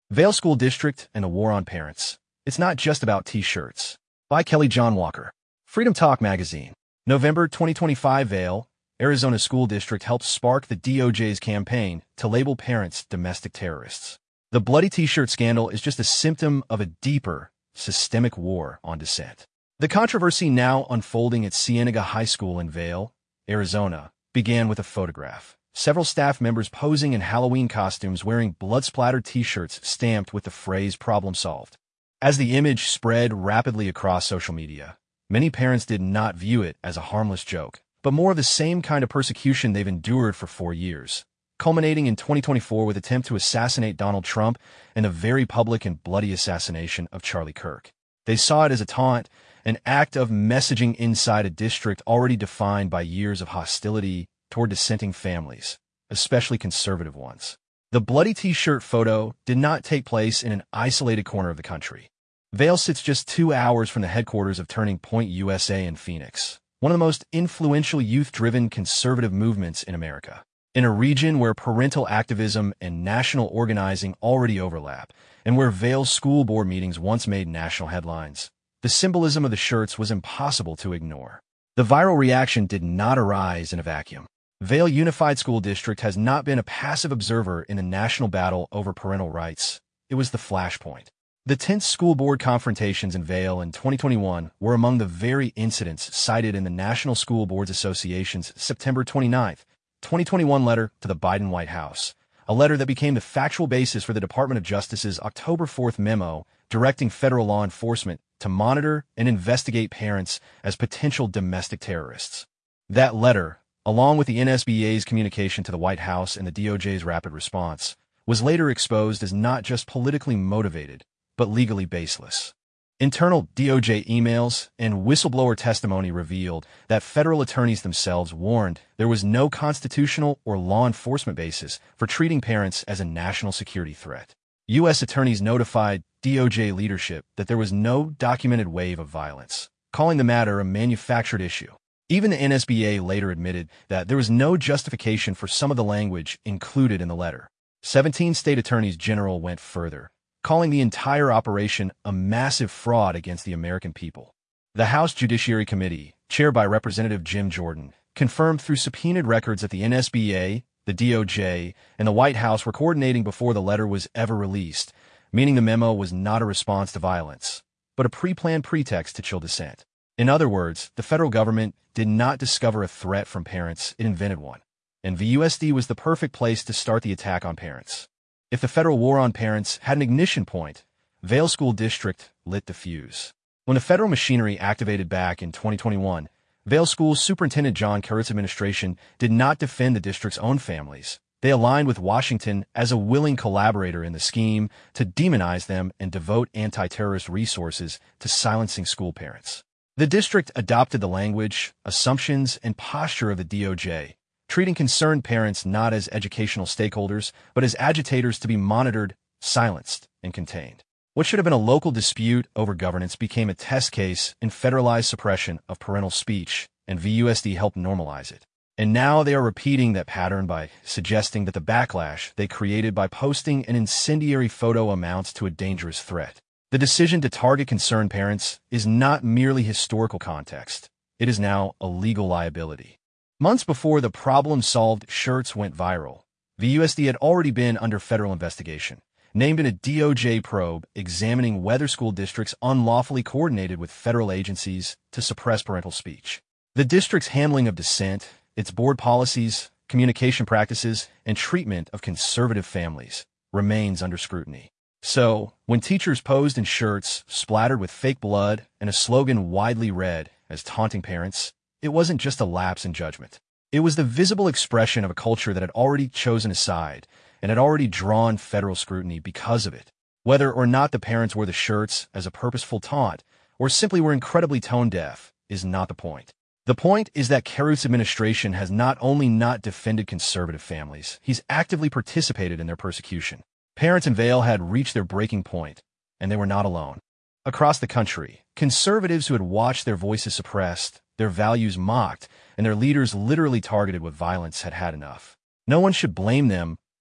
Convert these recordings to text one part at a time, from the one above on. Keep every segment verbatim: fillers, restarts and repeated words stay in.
Vail School District and the War on Parents. It's not just about T-shirts. By Kelly John Walker. Freedom Talk Magazine. November twenty twenty-five. Vail, Arizona School District helped spark the D O J's campaign to label parents domestic terrorists. The bloody T-shirt scandal is just a symptom of a deeper, systemic war on dissent. The controversy now unfolding at Cienega High School in Vail, Arizona, began with a photograph. Several staff members posing in Halloween costumes wearing blood-splattered T-shirts stamped with the phrase "problem solved." As the image spread rapidly across social media, many parents did not view it as a harmless joke, but more of the same kind of persecution they've endured for four years, culminating in twenty twenty-four with attempt to assassinate Donald Trump and a very public and bloody assassination of Charlie Kirk. They saw it as a taunt, an act of messaging inside a district already defined by years of hostility toward dissenting families, especially conservative ones. The bloody T-shirt photo did not take place in an isolated corner of the country. Vail sits just two hours from the headquarters of Turning Point U S A in Phoenix, one of the most influential youth-driven conservative movements in America. In a region where parental activism and national organizing already overlap, and where Vail's school board meetings once made national headlines, the symbolism of the shirts was impossible to ignore. The viral reaction did not arise in a vacuum. Vail Unified School District has not been a passive observer in the national battle over parental rights. It was the flashpoint. The tense school board confrontations in Vail in twenty twenty-one were among the very incidents cited in the National School Boards Association's September twenty-ninth, twenty twenty-one letter to the Biden White House, a letter that became the factual basis for the Department of Justice's October fourth memo directing federal law enforcement to monitor and investigate parents as potential domestic terrorists. That letter, along with the N S B A's communication to the White House and the D O J's rapid response, was later exposed as not just politically motivated, but legally baseless. Internal D O J emails and whistleblower testimony revealed that federal attorneys themselves warned there was no constitutional or law enforcement basis for treating parents as a national security threat. U S attorneys notified D O J leadership that there was no documented wave of violence, calling the matter a manufactured issue. Even the N S B A later admitted that there was no justification for some of the language included in the letter. Seventeen state attorneys general went further, calling the entire operation a massive fraud against the American people. The House Judiciary Committee, chaired by Representative Jim Jordan, confirmed through subpoenaed records that the N S B A, the D O J, and the White House were coordinating before the letter was ever released, meaning the memo was not a response to violence, but a pre-planned pretext to chill dissent. In other words, the federal government did not discover a threat from parents, it invented one. And V U S D was the perfect place to start the attack on parents. If the federal war on parents had an ignition point, Vail School District lit the fuse. When the federal machinery activated back in twenty twenty-one, Vail School Superintendent John Curt's administration did not defend the district's own families. They aligned with Washington as a willing collaborator in the scheme to demonize them and devote anti-terrorist resources to silencing school parents. The district adopted the language, assumptions, and posture of the D O J, treating concerned parents not as educational stakeholders, but as agitators to be monitored, silenced, and contained. What should have been a local dispute over governance became a test case in federalized suppression of parental speech, and V U S D helped normalize it. And now they are repeating that pattern by suggesting that the backlash they created by posting an incendiary photo amounts to a dangerous threat. The decision to target concerned parents is not merely historical context. It is now a legal liability. Months before the problem-solved shirts went viral, V U S D had already been under federal investigation, named in a D O J probe examining whether school districts unlawfully coordinated with federal agencies to suppress parental speech. The district's handling of dissent, its board policies, communication practices, and treatment of conservative families remains under scrutiny. So, when teachers posed in shirts splattered with fake blood and a slogan widely read as taunting parents, it wasn't just a lapse in judgment. It was the visible expression of a culture that had already chosen a side and had already drawn federal scrutiny because of it. Whether or not the parents wore the shirts as a purposeful taunt or simply were incredibly tone-deaf is not the point. The point is that Curt's administration has not only not defended conservative families, he's actively participated in their persecution. Parents in Vail had reached their breaking point, and they were not alone. Across the country, conservatives who had watched their voices suppressed, their values mocked, and their leaders literally targeted with violence had had enough. No one should blame them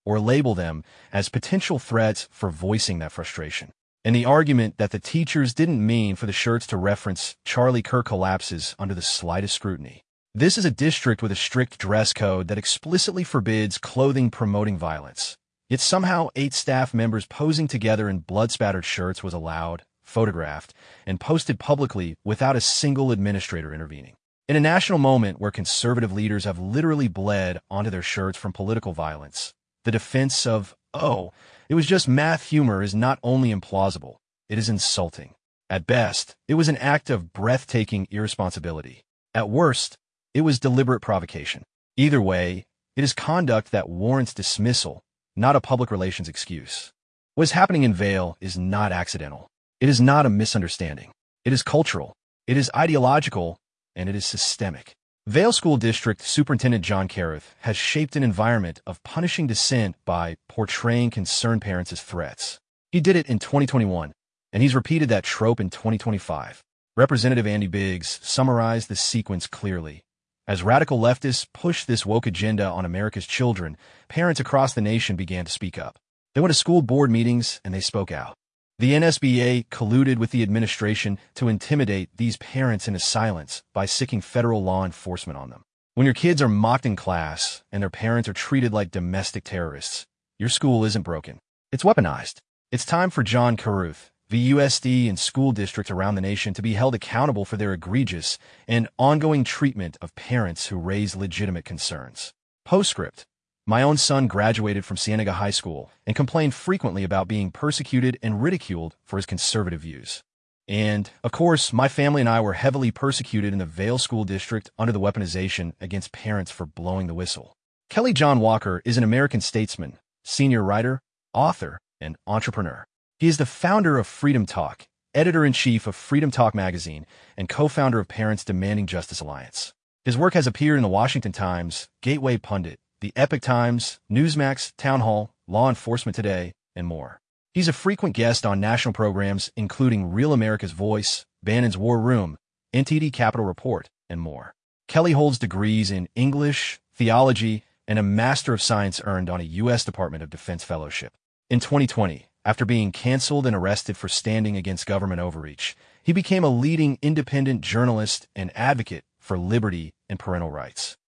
or label them as potential threats for voicing that frustration. And the argument that the teachers didn't mean for the shirts to reference Charlie Kirk collapses under the slightest scrutiny. This is a district with a strict dress code that explicitly forbids clothing promoting violence. Yet somehow eight staff members posing together in blood-spattered shirts was allowed, photographed, and posted publicly without a single administrator intervening. In a national moment where conservative leaders have literally bled onto their shirts from political violence, the defense of, oh, it was just math humor is not only implausible, it is insulting. At best, it was an act of breathtaking irresponsibility. At worst, it was deliberate provocation. Either way, it is conduct that warrants dismissal, not a public relations excuse. What is happening in Vail is not accidental. It is not a misunderstanding. It is cultural. It is ideological, and it is systemic. Vail School District Superintendent John Carruth has shaped an environment of punishing dissent by portraying concerned parents as threats. He did it in twenty twenty-one, and he's repeated that trope in twenty twenty-five. Representative Andy Biggs summarized the sequence clearly. As radical leftists pushed this woke agenda on America's children, parents across the nation began to speak up. They went to school board meetings and they spoke out. The N S B A colluded with the administration to intimidate these parents into silence by siccing federal law enforcement on them. When your kids are mocked in class and their parents are treated like domestic terrorists, your school isn't broken. It's weaponized. It's time for John Carruth, V U S D, and school districts around the nation to be held accountable for their egregious and ongoing treatment of parents who raise legitimate concerns. Postscript. My own son graduated from Cienega High School and complained frequently about being persecuted and ridiculed for his conservative views. And, of course, my family and I were heavily persecuted in the Vail School District under the weaponization against parents for blowing the whistle. Kelly John Walker is an American statesman, senior writer, author, and entrepreneur. He is the founder of Freedom Talk, editor-in-chief of Freedom Talk magazine, and co-founder of Parents Demanding Justice Alliance. His work has appeared in the Washington Times, Gateway Pundit, the Epoch Times, Newsmax, Town Hall, Law Enforcement Today, and more. He's a frequent guest on national programs including Real America's Voice, Bannon's War Room, N T D Capitol Report, and more. Kelly holds degrees in English, theology, and a Master of Science earned on a U S Department of Defense fellowship. In twenty twenty, after being canceled and arrested for standing against government overreach, he became a leading independent journalist and advocate for liberty and parental rights.